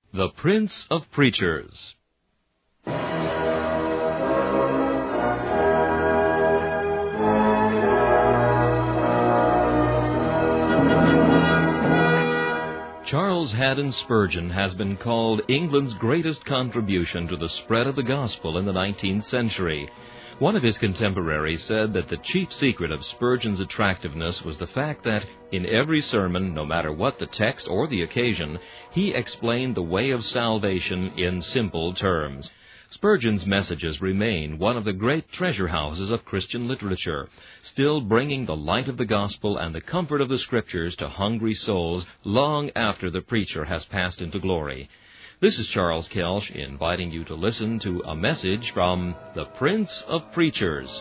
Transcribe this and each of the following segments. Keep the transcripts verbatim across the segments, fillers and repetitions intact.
The Prince of Preachers. Charles Haddon Spurgeon has been called England's greatest contribution to the spread of the gospel in the nineteenth century. One of his contemporaries said that the chief secret of Spurgeon's attractiveness was the fact that, in every sermon, no matter what the text or the occasion, he explained the way of salvation in simple terms. Spurgeon's messages remain one of the great treasure houses of Christian literature, still bringing the light of the gospel and the comfort of the Scriptures to hungry souls long after the preacher has passed into glory. This is Charles Kelsch inviting you to listen to a message from the Prince of Preachers.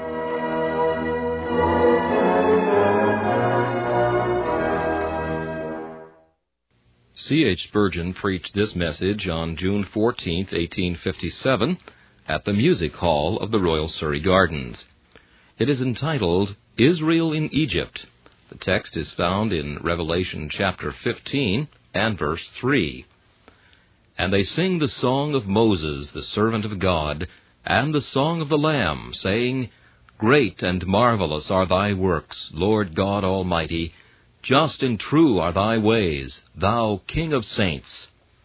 C H Spurgeon preached this message on June fourteenth, eighteen fifty-seven, at the Music Hall of the Royal Surrey Gardens. It is entitled, Israel in Egypt. The text is found in Revelation chapter fifteen and verse three. And they sing the song of Moses, the servant of God, and the song of the Lamb, saying, Great and marvelous are thy works, Lord God Almighty. Just and true are thy ways, thou King of saints.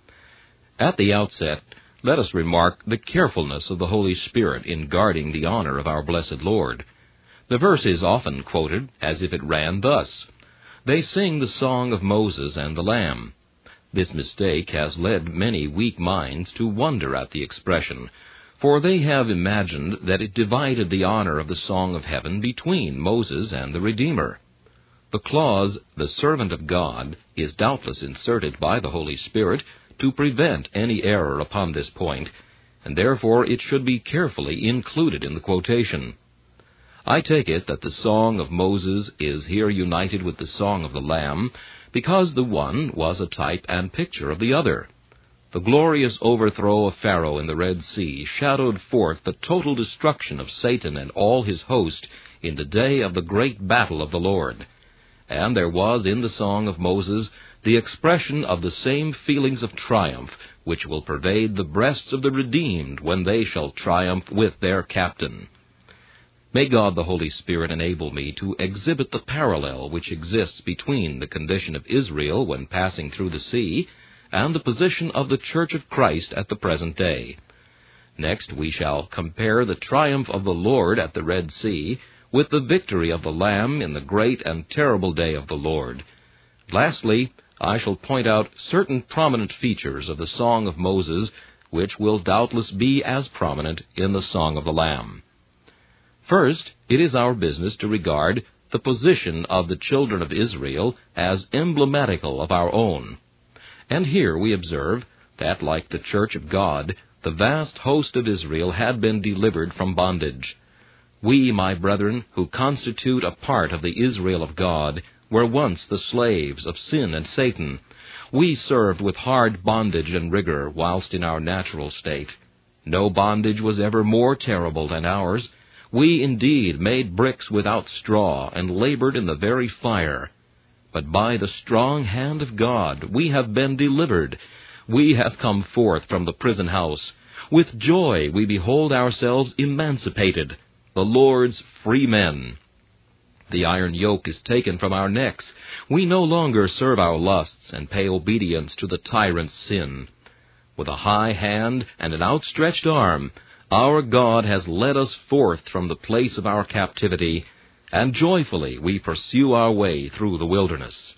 At the outset, let us remark the carefulness of the Holy Spirit in guarding the honor of our blessed Lord. The verse is often quoted as if it ran thus, They sing the song of Moses and the Lamb. This mistake has led many weak minds to wonder at the expression, for they have imagined that it divided the honor of the song of heaven between Moses and the Redeemer. The clause, the servant of God, is doubtless inserted by the Holy Spirit to prevent any error upon this point, and therefore it should be carefully included in the quotation. I take it that the song of Moses is here united with the song of the Lamb, because the one was a type and picture of the other. The glorious overthrow of Pharaoh in the Red Sea shadowed forth the total destruction of Satan and all his host in the day of the great battle of the Lord. And there was in the song of Moses the expression of the same feelings of triumph which will pervade the breasts of the redeemed when they shall triumph with their captain. May God the Holy Spirit enable me to exhibit the parallel which exists between the condition of Israel when passing through the sea and the position of the Church of Christ at the present day. Next, we shall compare the triumph of the Lord at the Red Sea with the victory of the Lamb in the great and terrible day of the Lord. Lastly, I shall point out certain prominent features of the Song of Moses which will doubtless be as prominent in the Song of the Lamb. First, it is our business to regard the position of the children of Israel as emblematical of our own. And here we observe that, like the Church of God, the vast host of Israel had been delivered from bondage. We, my brethren, who constitute a part of the Israel of God, were once the slaves of sin and Satan. We served with hard bondage and rigor whilst in our natural state. No bondage was ever more terrible than ours. We indeed made bricks without straw and labored in the very fire. But by the strong hand of God we have been delivered. We have come forth from the prison house. With joy we behold ourselves emancipated, the Lord's free men. The iron yoke is taken from our necks. We no longer serve our lusts and pay obedience to the tyrant's sin. With a high hand and an outstretched arm, our God has led us forth from the place of our captivity, and joyfully we pursue our way through the wilderness.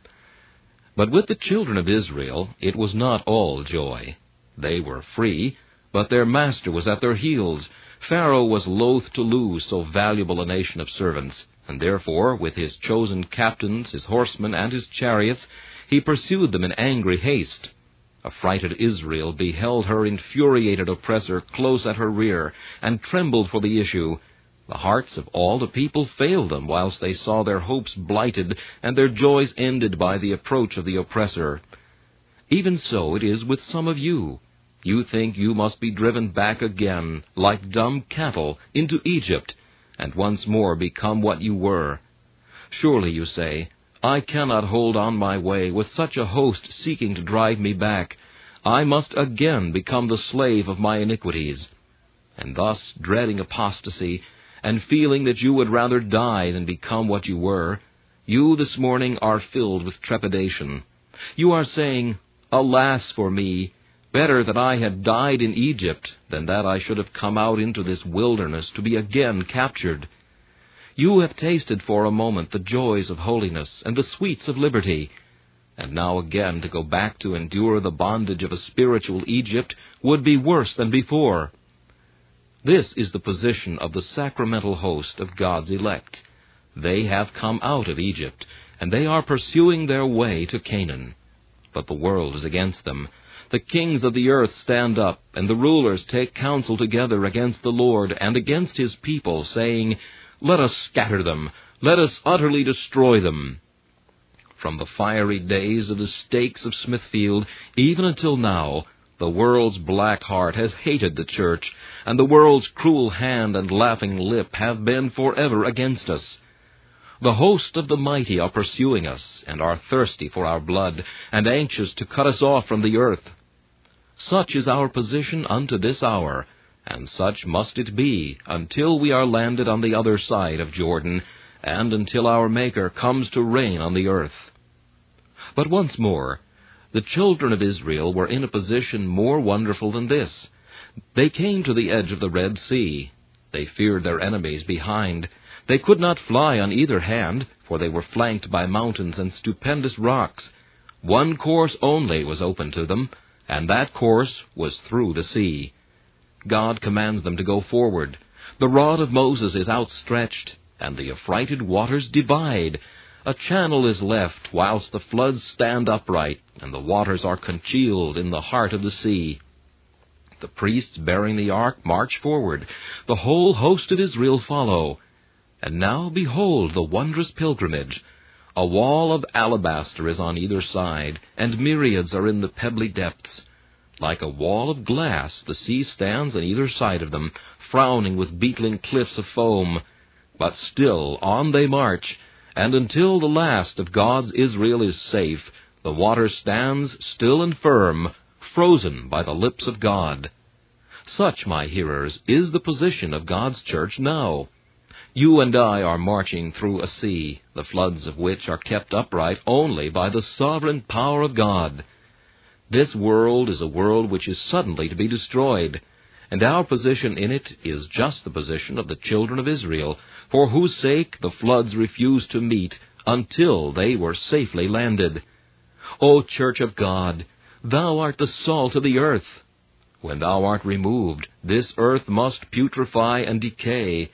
But with the children of Israel it was not all joy. They were free, but their master was at their heels. Pharaoh was loath to lose so valuable a nation of servants, and therefore, with his chosen captains, his horsemen, and his chariots, he pursued them in angry haste. Affrighted Israel beheld her infuriated oppressor close at her rear, and trembled for the issue. The hearts of all the people failed them whilst they saw their hopes blighted, and their joys ended by the approach of the oppressor. Even so it is with some of you. You think you must be driven back again, like dumb cattle, into Egypt, and once more become what you were. Surely, you say, I cannot hold on my way with such a host seeking to drive me back. I must again become the slave of my iniquities. And thus, dreading apostasy, and feeling that you would rather die than become what you were, you this morning are filled with trepidation. You are saying, Alas for me! Better that I had died in Egypt than that I should have come out into this wilderness to be again captured. You have tasted for a moment the joys of holiness and the sweets of liberty, and now again to go back to endure the bondage of a spiritual Egypt would be worse than before. This is the position of the sacramental host of God's elect. They have come out of Egypt, and they are pursuing their way to Canaan. But the world is against them. The kings of the earth stand up, and the rulers take counsel together against the Lord and against his people, saying, Let us scatter them, let us utterly destroy them. From the fiery days of the stakes of Smithfield, even until now, the world's black heart has hated the church, and the world's cruel hand and laughing lip have been forever against us. The host of the mighty are pursuing us, and are thirsty for our blood, and anxious to cut us off from the earth. Such is our position unto this hour, and such must it be until we are landed on the other side of Jordan, and until our Maker comes to reign on the earth. But once more, the children of Israel were in a position more wonderful than this. They came to the edge of the Red Sea. They feared their enemies behind. They could not fly on either hand, for they were flanked by mountains and stupendous rocks. One course only was open to them, and that course was through the sea. God commands them to go forward. The rod of Moses is outstretched, and the affrighted waters divide. A channel is left, whilst the floods stand upright, and the waters are congealed in the heart of the sea. The priests bearing the ark march forward. The whole host of Israel follow. And now behold the wondrous pilgrimage. A wall of alabaster is on either side, and myriads are in the pebbly depths. Like a wall of glass, the sea stands on either side of them, frowning with beetling cliffs of foam. But still on they march, and until the last of God's Israel is safe, the water stands still and firm, frozen by the lips of God. Such, my hearers, is the position of God's church now. You and I are marching through a sea, the floods of which are kept upright only by the sovereign power of God. This world is a world which is suddenly to be destroyed, and our position in it is just the position of the children of Israel, for whose sake the floods refused to meet until they were safely landed. O Church of God, thou art the salt of the earth. When thou art removed, this earth must putrefy and decay.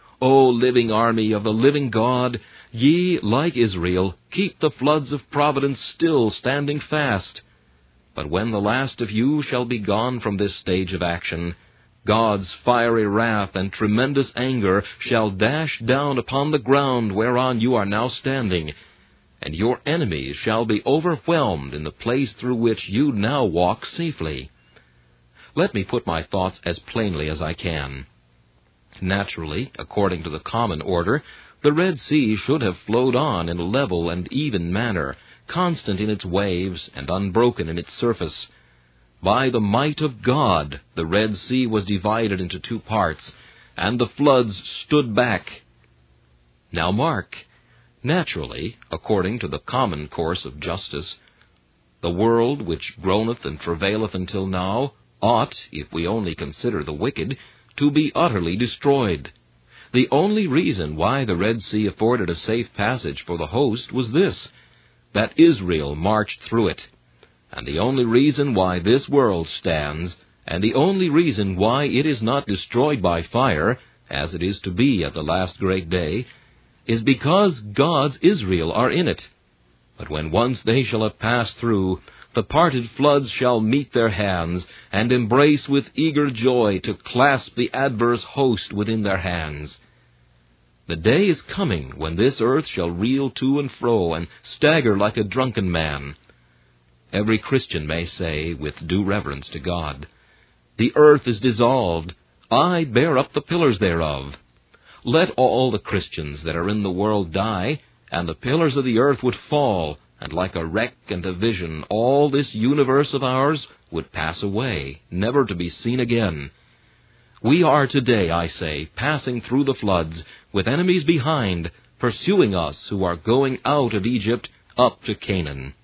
O living army of the living God, ye, like Israel, keep the floods of providence still standing fast. But when the last of you shall be gone from this stage of action, God's fiery wrath and tremendous anger shall dash down upon the ground whereon you are now standing, and your enemies shall be overwhelmed in the place through which you now walk safely. Let me put my thoughts as plainly as I can. Naturally, according to the common order, the Red Sea should have flowed on in a level and even manner, constant in its waves and unbroken in its surface. By the might of God, the Red Sea was divided into two parts, and the floods stood back. Now mark, naturally, according to the common course of justice, the world which groaneth and travaileth until now ought, if we only consider the wicked, to be utterly destroyed. The only reason why the Red Sea afforded a safe passage for the host was this, that Israel marched through it. And the only reason why this world stands, and the only reason why it is not destroyed by fire, as it is to be at the last great day, is because God's Israel are in it. But when once they shall have passed through, the parted floods shall meet their hands, and embrace with eager joy to clasp the adverse host within their hands. The day is coming when this earth shall reel to and fro, and stagger like a drunken man. Every Christian may say, with due reverence to God, The earth is dissolved, I bear up the pillars thereof. Let all the Christians that are in the world die, and the pillars of the earth would fall, and like a wreck and a vision, all this universe of ours would pass away, never to be seen again. We are today, I say, passing through the floods, with enemies behind, pursuing us who are going out of Egypt up to Canaan.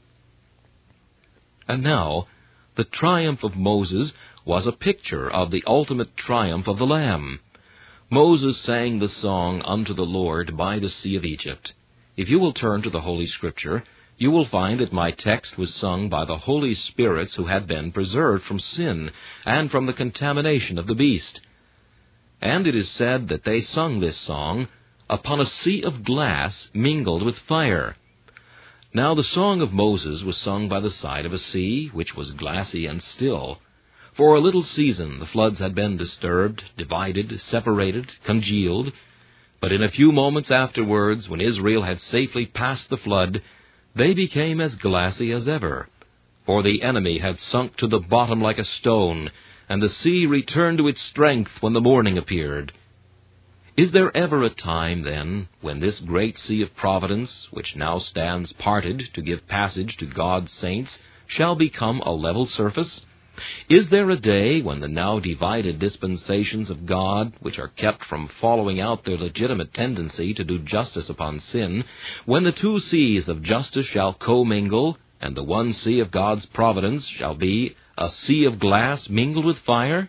And now, the triumph of Moses was a picture of the ultimate triumph of the Lamb. Moses sang the song unto the Lord by the sea of Egypt. If you will turn to the Holy Scripture, you will find that my text was sung by the holy spirits who had been preserved from sin and from the contamination of the beast. And it is said that they sung this song upon a sea of glass mingled with fire. Now the song of Moses was sung by the side of a sea, which was glassy and still. For a little season the floods had been disturbed, divided, separated, congealed. But in a few moments afterwards, when Israel had safely passed the flood, they became as glassy as ever. For the enemy had sunk to the bottom like a stone, and the sea returned to its strength when the morning appeared. Is there ever a time, then, when this great sea of providence, which now stands parted to give passage to God's saints, shall become a level surface? Is there a day when the now divided dispensations of God, which are kept from following out their legitimate tendency to do justice upon sin, when the two seas of justice shall commingle, and the one sea of God's providence shall be a sea of glass mingled with fire?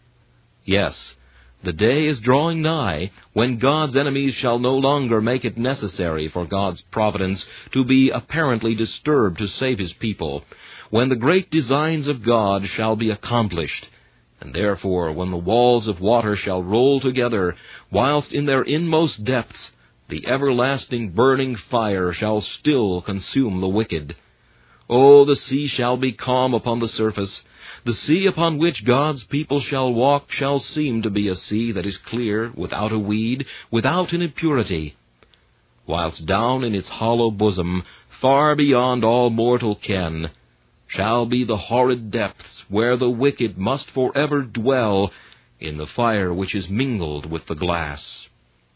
Yes, the day is drawing nigh when God's enemies shall no longer make it necessary for God's providence to be apparently disturbed to save his people, when the great designs of God shall be accomplished, and therefore when the walls of water shall roll together, whilst in their inmost depths the everlasting burning fire shall still consume the wicked. Oh, the sea shall be calm upon the surface. The sea upon which God's people shall walk shall seem to be a sea that is clear, without a weed, without an impurity. Whilst down in its hollow bosom, far beyond all mortal ken, shall be the horrid depths where the wicked must forever dwell in the fire which is mingled with the glass.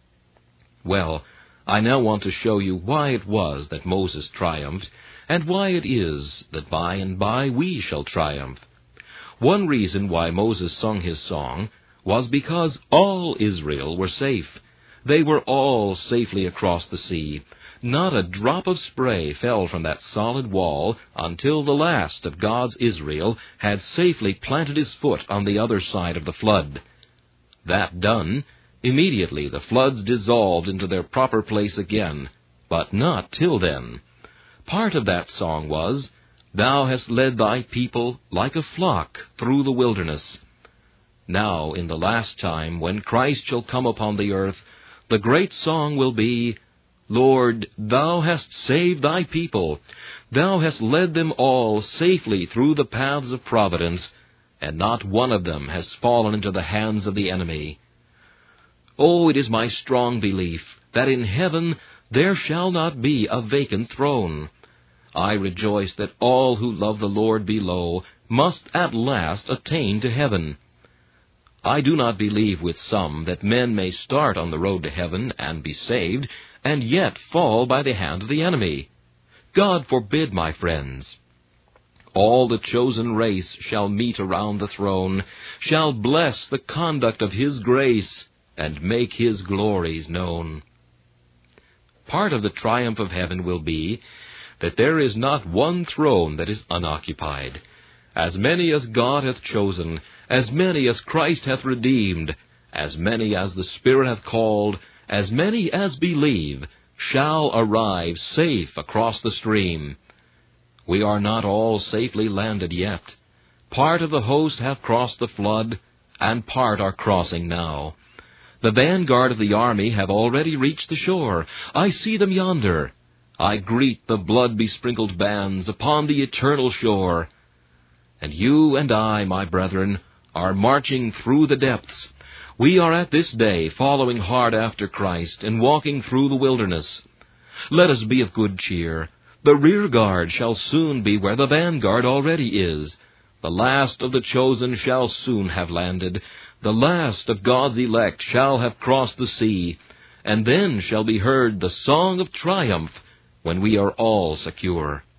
Well, I now want to show you why it was that Moses triumphed, and why it is that by and by we shall triumph. One reason why Moses sung his song was because all Israel were safe. They were all safely across the sea. Not a drop of spray fell from that solid wall until the last of God's Israel had safely planted his foot on the other side of the flood. That done, immediately the floods dissolved into their proper place again, but not till then. Part of that song was, "Thou hast led thy people like a flock through the wilderness." Now, in the last time, when Christ shall come upon the earth, the great song will be, "Lord, thou hast saved thy people. Thou hast led them all safely through the paths of providence, and not one of them has fallen into the hands of the enemy." Oh, it is my strong belief that in heaven there shall not be a vacant throne. I rejoice that all who love the Lord below must at last attain to heaven. I do not believe with some that men may start on the road to heaven and be saved, and yet fall by the hand of the enemy. God forbid, my friends. All the chosen race shall meet around the throne, shall bless the conduct of his grace, and make his glories known. Part of the triumph of heaven will be that there is not one throne that is unoccupied. As many as God hath chosen, as many as Christ hath redeemed, as many as the Spirit hath called, as many as believe, shall arrive safe across the stream. We are not all safely landed yet. Part of the host hath crossed the flood, and part are crossing now. The vanguard of the army have already reached the shore. I see them yonder. I greet the blood-besprinkled bands upon the eternal shore. And you and I, my brethren, are marching through the depths. We are at this day following hard after Christ and walking through the wilderness. Let us be of good cheer. The rear guard shall soon be where the vanguard already is. The last of the chosen shall soon have landed. The last of God's elect shall have crossed the sea. And then shall be heard the song of triumph when we are all secure.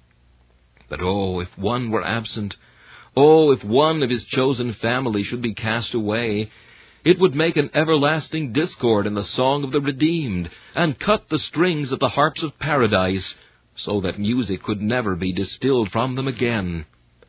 But oh, if one were absent, oh, if one of his chosen family should be cast away, it would make an everlasting discord in the song of the redeemed, and cut the strings of the harps of paradise, so that music could never be distilled from them again.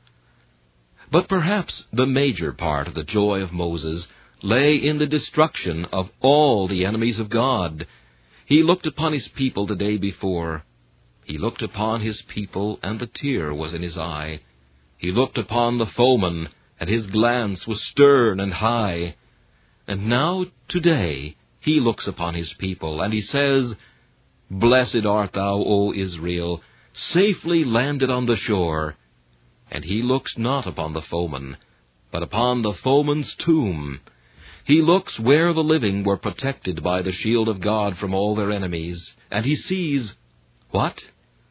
But perhaps the major part of the joy of Moses lay in the destruction of all the enemies of God. He looked upon his people the day before. He looked upon his people, and the tear was in his eye. He looked upon the foeman, and his glance was stern and high. And now, today, he looks upon his people, and he says, Blessed art thou, O Israel, safely landed on the shore. And he looks not upon the foeman, but upon the foeman's tomb. He looks where the living were protected by the shield of God from all their enemies, and he sees, what?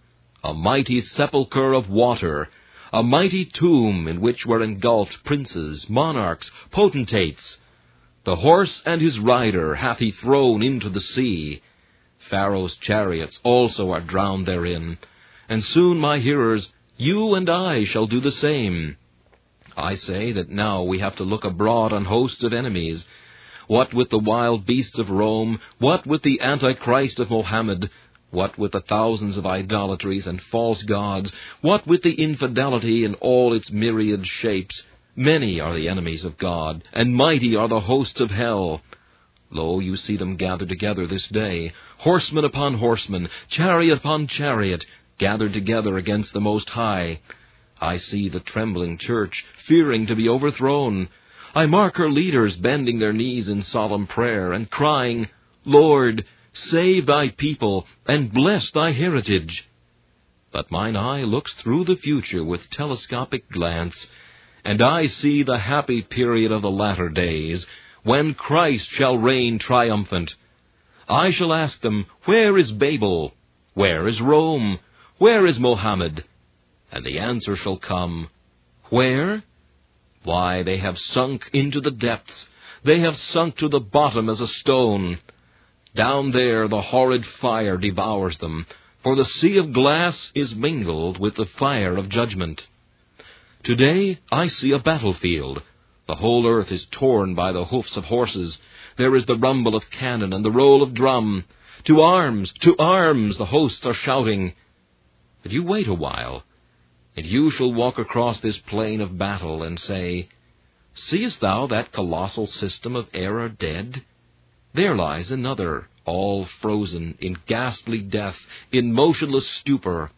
A mighty sepulchre of water, a mighty tomb in which were engulfed princes, monarchs, potentates. The horse and his rider hath he thrown into the sea. Pharaoh's chariots also are drowned therein. And soon, my hearers, you and I shall do the same. I say that now we have to look abroad on hosts of enemies. What with the wild beasts of Rome, what with the Antichrist of Mohammed, what with the thousands of idolatries and false gods, what with the infidelity in all its myriad shapes, many are the enemies of God, and mighty are the hosts of hell. Lo, you see them gathered together this day, horseman upon horseman, chariot upon chariot, gathered together against the Most High. I see the trembling church, fearing to be overthrown. I mark her leaders bending their knees in solemn prayer, and crying, Lord, save thy people, and bless thy heritage. But mine eye looks through the future with telescopic glance, and I see the happy period of the latter days, when Christ shall reign triumphant. I shall ask them, Where is Babel? Where is Rome? Where is Mohammed? And the answer shall come, Where? Why, they have sunk into the depths. They have sunk to the bottom as a stone. Down there the horrid fire devours them, for the sea of glass is mingled with the fire of judgment. Today I see a battlefield. The whole earth is torn by the hoofs of horses. There is the rumble of cannon and the roll of drum. To arms! To arms! The hosts are shouting. But you wait a while, and you shall walk across this plain of battle and say, Seest thou that colossal system of error dead? There lies another, all frozen, in ghastly death, in motionless stupor.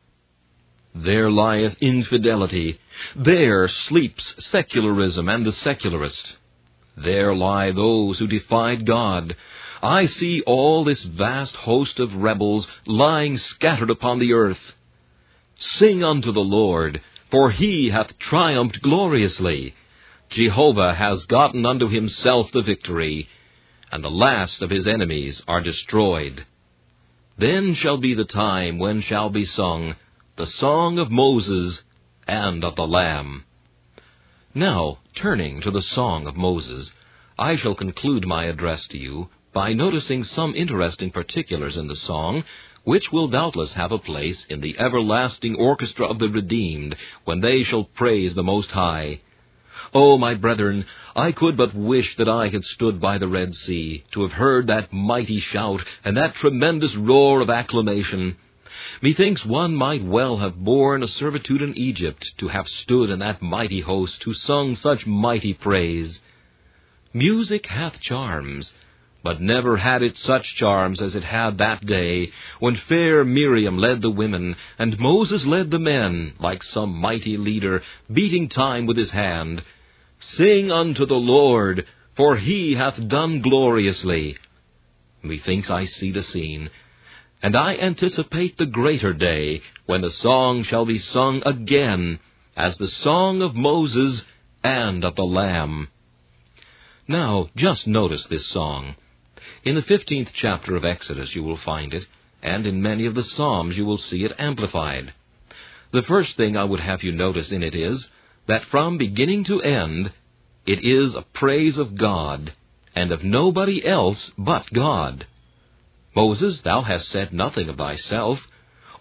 There lieth infidelity. There sleeps secularism and the secularist. There lie those who defied God. I see all this vast host of rebels lying scattered upon the earth. Sing unto the Lord, for he hath triumphed gloriously. Jehovah has gotten unto himself the victory, and the last of his enemies are destroyed. Then shall be the time when shall be sung the song of Moses and of the Lamb. Now, turning to the song of Moses, I shall conclude my address to you by noticing some interesting particulars in the song, which will doubtless have a place in the everlasting orchestra of the redeemed, when they shall praise the Most High. Oh, my brethren, I could but wish that I had stood by the Red Sea, to have heard that mighty shout and that tremendous roar of acclamation. Methinks one might well have borne a servitude in Egypt, to have stood in that mighty host who sung such mighty praise. Music hath charms, but never had it such charms as it had that day, when fair Miriam led the women, and Moses led the men, like some mighty leader, beating time with his hand. Sing unto the Lord, for he hath done gloriously. Methinks I see the scene, and I anticipate the greater day, when the song shall be sung again, as the song of Moses and of the Lamb. Now, just notice this song. In the fifteenth chapter of Exodus you will find it, and in many of the Psalms you will see it amplified. The first thing I would have you notice in it is, that from beginning to end, it is a praise of God, and of nobody else but God. Moses, thou hast said nothing of thyself.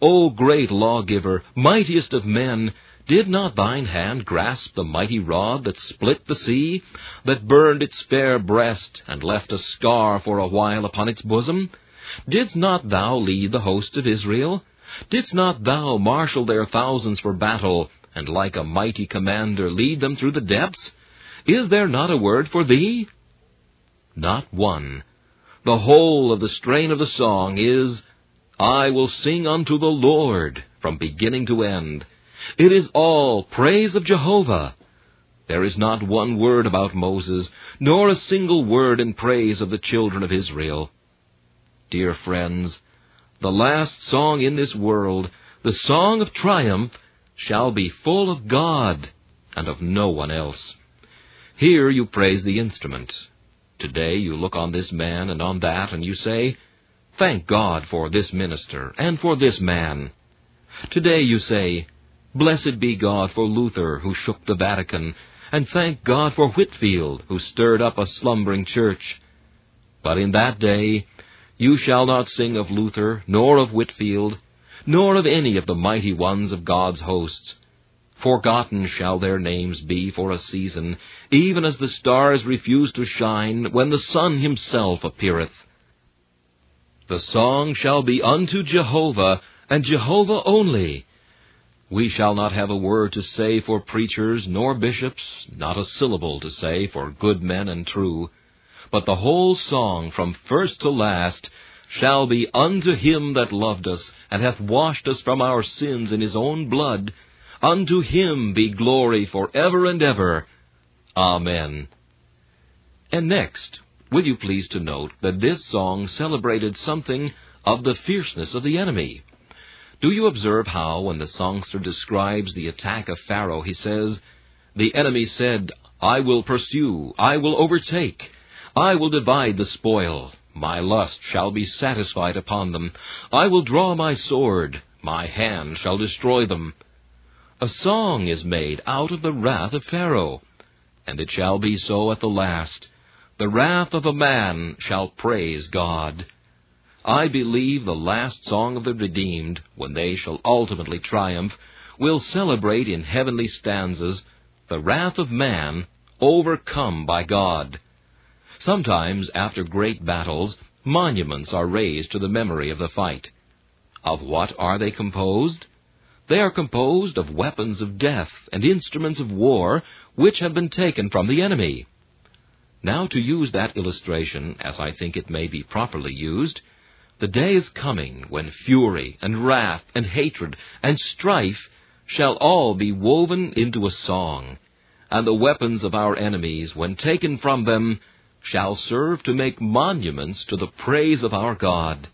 O great lawgiver, mightiest of men, did not thine hand grasp the mighty rod that split the sea, that burned its fair breast, and left a scar for a while upon its bosom? Didst not thou lead the hosts of Israel? Didst not thou marshal their thousands for battle, and like a mighty commander lead them through the depths? Is there not a word for thee? Not one. The whole of the strain of the song is, I will sing unto the Lord, from beginning to end. It is all praise of Jehovah. There is not one word about Moses, nor a single word in praise of the children of Israel. Dear friends, the last song in this world, the song of triumph, shall be full of God and of no one else. Here you praise the instrument. Today you look on this man and on that, and you say, thank God for this minister and for this man. Today you say, blessed be God for Luther, who shook the Vatican, and thank God for Whitefield, who stirred up a slumbering church. But in that day you shall not sing of Luther, nor of Whitefield, nor of any of the mighty ones of God's hosts. Forgotten shall their names be for a season, even as the stars refuse to shine when the sun himself appeareth. The song shall be unto Jehovah, and Jehovah only. We shall not have a word to say for preachers nor bishops, not a syllable to say for good men and true. But the whole song, from first to last, shall be unto him that loved us, and hath washed us from our sins in his own blood. Unto him be glory for ever and ever. Amen. And next, will you please to note that this song celebrated something of the fierceness of the enemy. Do you observe how, when the songster describes the attack of Pharaoh, he says, the enemy said, I will pursue, I will overtake, I will divide the spoil, my lust shall be satisfied upon them, I will draw my sword, my hand shall destroy them. A song is made out of the wrath of Pharaoh, and it shall be so at the last. The wrath of a man shall praise God. I believe the last song of the redeemed, when they shall ultimately triumph, will celebrate in heavenly stanzas the wrath of man overcome by God. Sometimes, after great battles, monuments are raised to the memory of the fight. Of what are they composed? They are composed of weapons of death and instruments of war which have been taken from the enemy. Now, to use that illustration, as I think it may be properly used, the day is coming when fury and wrath and hatred and strife shall all be woven into a song, and the weapons of our enemies, when taken from them, shall serve to make monuments to the praise of our God.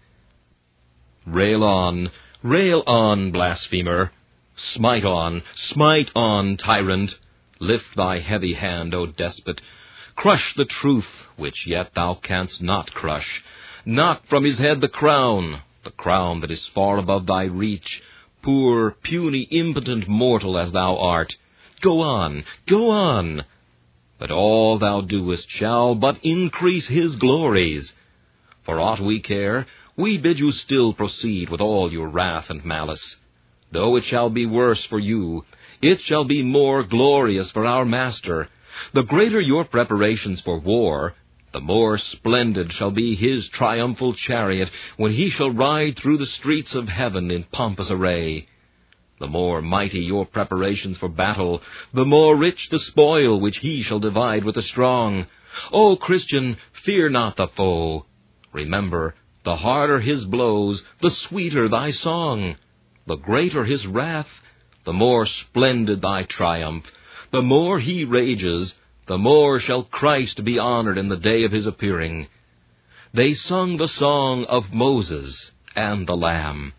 Rail on, rail on, blasphemer! Smite on, smite on, tyrant! Lift thy heavy hand, O despot! Crush the truth, which yet thou canst not crush. Knock from his head the crown, the crown that is far above thy reach, poor, puny, impotent mortal as thou art. Go on, go on! But all thou doest shall but increase his glories. For aught we care, we bid you still proceed with all your wrath and malice. Though it shall be worse for you, it shall be more glorious for our Master. The greater your preparations for war, the more splendid shall be his triumphal chariot when he shall ride through the streets of heaven in pompous array. The more mighty your preparations for battle, the more rich the spoil which he shall divide with the strong. O Christian, fear not the foe. Remember, the harder his blows, the sweeter thy song. The greater his wrath, the more splendid thy triumph. The more he rages, the more shall Christ be honored in the day of his appearing. They sung the song of Moses and the Lamb.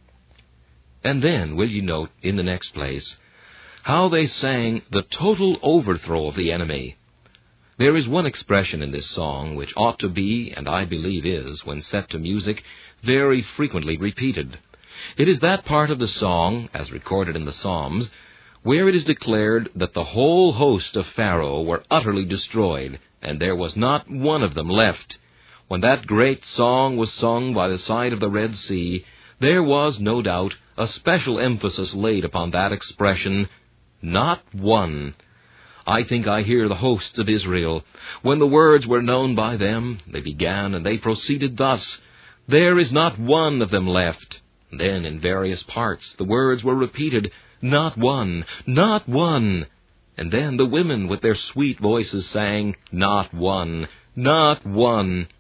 And then will you note, in the next place, how they sang the total overthrow of the enemy. There is one expression in this song which ought to be, and I believe is, when set to music, very frequently repeated. It is that part of the song, as recorded in the Psalms, where it is declared that the whole host of Pharaoh were utterly destroyed, and there was not one of them left. When that great song was sung by the side of the Red Sea, There was, no doubt, a special emphasis laid upon that expression, not one. I think I hear the hosts of Israel. When the words were known by them, they began, and they proceeded thus, There is not one of them left. Then in various parts the words were repeated, Not one, not one. And then the women with their sweet voices sang, Not one, not one.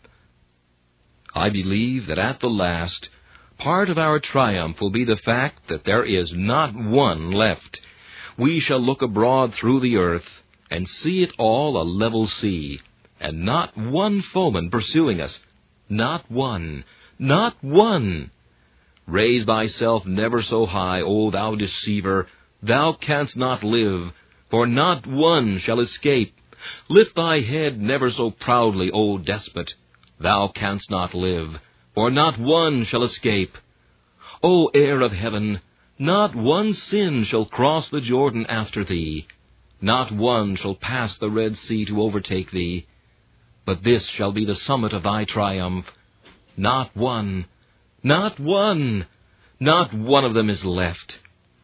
I believe that at the last, part of our triumph will be the fact that there is not one left. We shall look abroad through the earth and see it all a level sea, and not one foeman pursuing us, not one, not one. Raise thyself never so high, O thou deceiver, thou canst not live, for not one shall escape. Lift thy head never so proudly, O despot, thou canst not live, for not one shall escape. O heir of heaven, not one sin shall cross the Jordan after thee, not one shall pass the Red Sea to overtake thee. But this shall be the summit of thy triumph. Not one, not one, not one of them is left.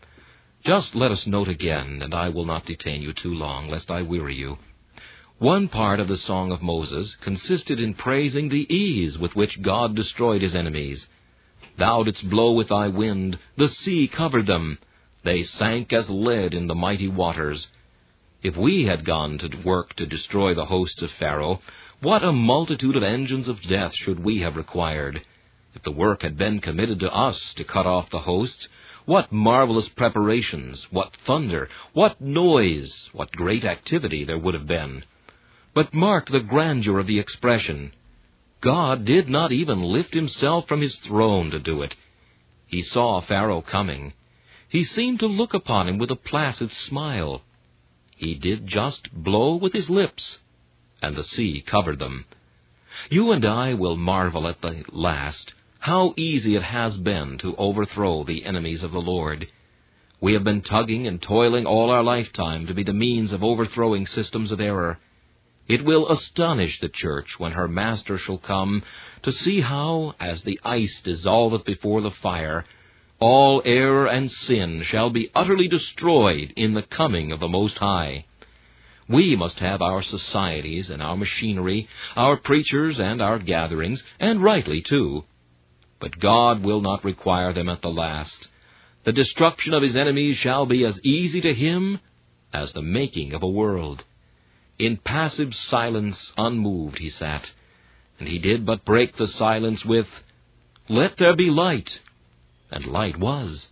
Just let us note again, and I will not detain you too long, lest I weary you. One part of the Song of Moses consisted in praising the ease with which God destroyed his enemies. Thou didst blow with thy wind, the sea covered them. They sank as lead in the mighty waters. If we had gone to work to destroy the hosts of Pharaoh, what a multitude of engines of death should we have required! If the work had been committed to us to cut off the hosts, what marvelous preparations, what thunder, what noise, what great activity there would have been! But mark the grandeur of the expression. God did not even lift himself from his throne to do it. He saw Pharaoh coming. He seemed to look upon him with a placid smile. He did just blow with his lips, and the sea covered them. You and I will marvel at the last how easy it has been to overthrow the enemies of the Lord. We have been tugging and toiling all our lifetime to be the means of overthrowing systems of error. It will astonish the church when her Master shall come to see how, as the ice dissolveth before the fire, all error and sin shall be utterly destroyed in the coming of the Most High. We must have our societies and our machinery, our preachers and our gatherings, and rightly too. But God will not require them at the last. The destruction of his enemies shall be as easy to him as the making of a world. In passive silence unmoved he sat, and he did but break the silence with, Let there be light, and light was.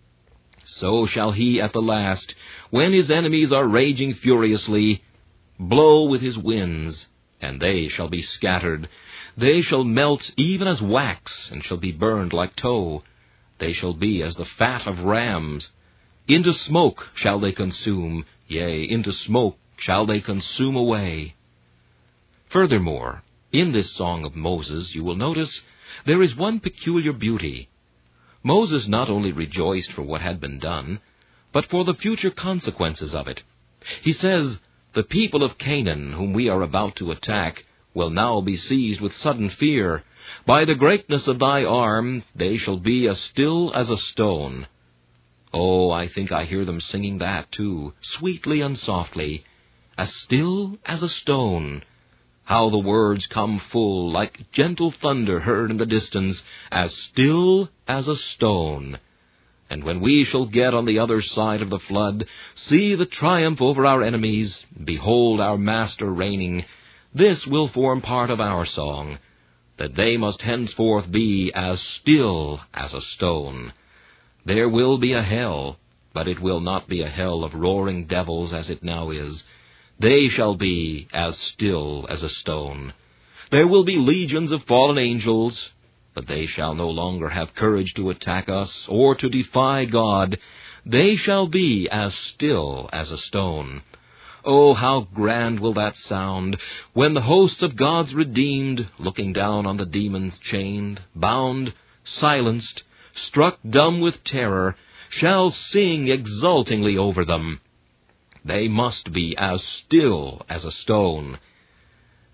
So shall he at the last, when his enemies are raging furiously, blow with his winds, and they shall be scattered. They shall melt even as wax, and shall be burned like tow. They shall be as the fat of rams. Into smoke shall they consume, yea, into smoke shall they consume away. Furthermore, in this Song of Moses, you will notice, there is one peculiar beauty. Moses not only rejoiced for what had been done, but for the future consequences of it. He says, The people of Canaan, whom we are about to attack, will now be seized with sudden fear. By the greatness of thy arm, they shall be as still as a stone. Oh, I think I hear them singing that, too, sweetly and softly, as still as a stone. How the words come full, like gentle thunder heard in the distance, as still as a stone. And when we shall get on the other side of the flood, see the triumph over our enemies, behold our Master reigning, this will form part of our song, that they must henceforth be as still as a stone. There will be a hell, but it will not be a hell of roaring devils as it now is. They shall be as still as a stone. There will be legions of fallen angels, but they shall no longer have courage to attack us or to defy God. They shall be as still as a stone. Oh, how grand will that sound, when the hosts of God's redeemed, looking down on the demons chained, bound, silenced, struck dumb with terror, shall sing exultingly over them. They must be as still as a stone.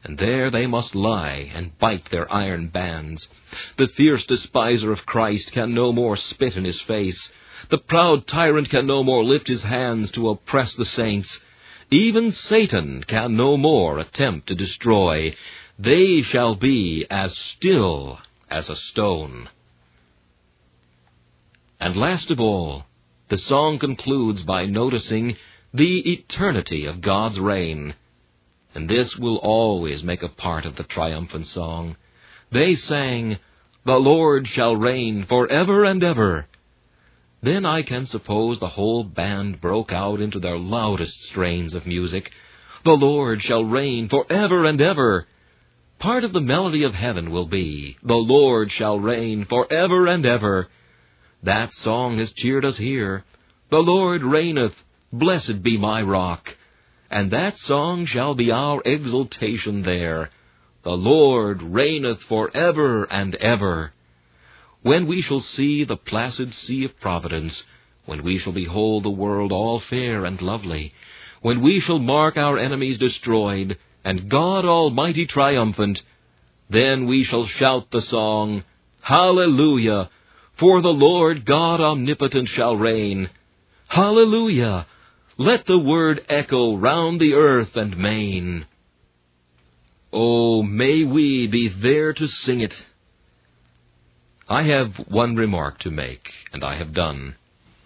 and there they must lie and bite their iron bands. The fierce despiser of Christ can no more spit in his face. The proud tyrant can no more lift his hands to oppress the saints. Even Satan can no more attempt to destroy. They shall be as still as a stone. And last of all, the song concludes by noticing the eternity of God's reign. And this will always make a part of the triumphant song. They sang, "The Lord shall reign forever and ever." Then I can suppose the whole band broke out into their loudest strains of music. "The Lord shall reign forever and ever." Part of the melody of heaven will be, "The Lord shall reign forever and ever." That song has cheered us here. "The Lord reigneth, blessed be my rock." And that song shall be our exultation there. "The Lord reigneth forever and ever." When we shall see the placid sea of providence, when we shall behold the world all fair and lovely, when we shall mark our enemies destroyed, and God Almighty triumphant, then we shall shout the song, "Hallelujah! For the Lord God omnipotent shall reign." Hallelujah! Let the word echo round the earth and main. Oh, may we be there to sing it. I have one remark to make, and I have done.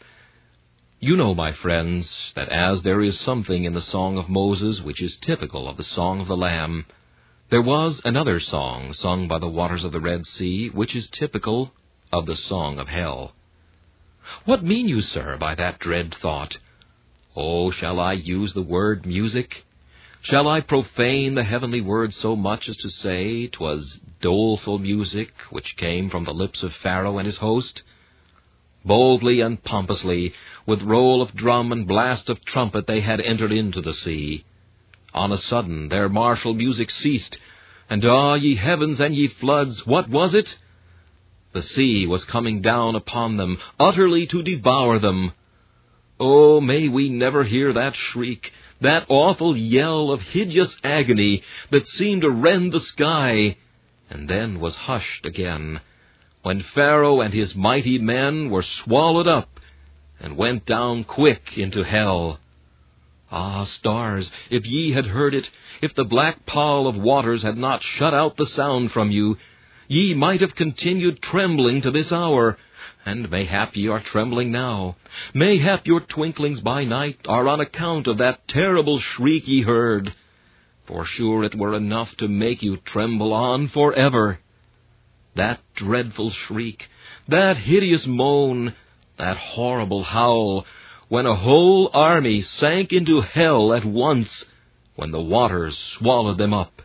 You know, my friends, that as there is something in the Song of Moses which is typical of the Song of the Lamb, there was another song sung by the waters of the Red Sea which is typical of the Song of Hell. What mean you, sir, by that dread thought? Oh, shall I use the word music? Shall I profane the heavenly word so much as to say 'twas doleful music which came from the lips of Pharaoh and his host? Boldly and pompously, with roll of drum and blast of trumpet, they had entered into the sea. On a sudden their martial music ceased, and ah, ye heavens and ye floods, what was it? The sea was coming down upon them, utterly to devour them. Oh, may we never hear that shriek, that awful yell of hideous agony that seemed to rend the sky, and then was hushed again, when Pharaoh and his mighty men were swallowed up and went down quick into hell. Ah, stars, if ye had heard it, if the black pall of waters had not shut out the sound from you, ye might have continued trembling to this hour, and mayhap ye are trembling now. Mayhap your twinklings by night are on account of that terrible shriek ye heard. For sure it were enough to make you tremble on forever. That dreadful shriek, that hideous moan, that horrible howl, when a whole army sank into hell at once, when the waters swallowed them up.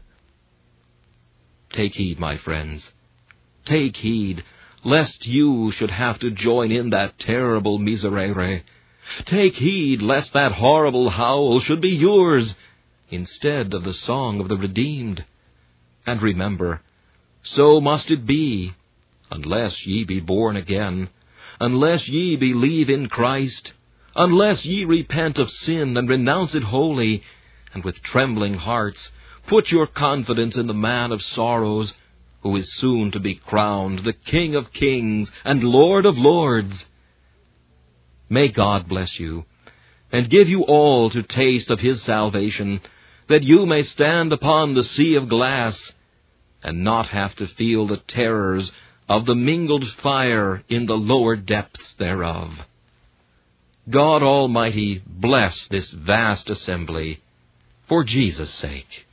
Take heed, my friends, take heed, lest you should have to join in that terrible miserere. Take heed, lest that horrible howl should be yours, instead of the song of the redeemed. And remember, so must it be, unless ye be born again, unless ye believe in Christ, unless ye repent of sin and renounce it wholly, and with trembling hearts put your confidence in the man of sorrows, who is soon to be crowned the King of kings and Lord of lords. May God bless you, and give you all to taste of his salvation, that you may stand upon the sea of glass, and not have to feel the terrors of the mingled fire in the lower depths thereof. God Almighty bless this vast assembly, for Jesus' sake.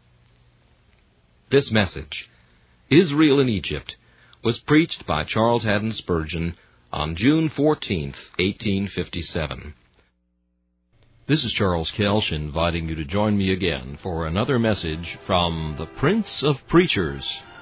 This message, Israel in Egypt, was preached by Charles Haddon Spurgeon on June fourteenth, eighteen fifty-seven. This is Charles Kelsch inviting you to join me again for another message from the Prince of Preachers,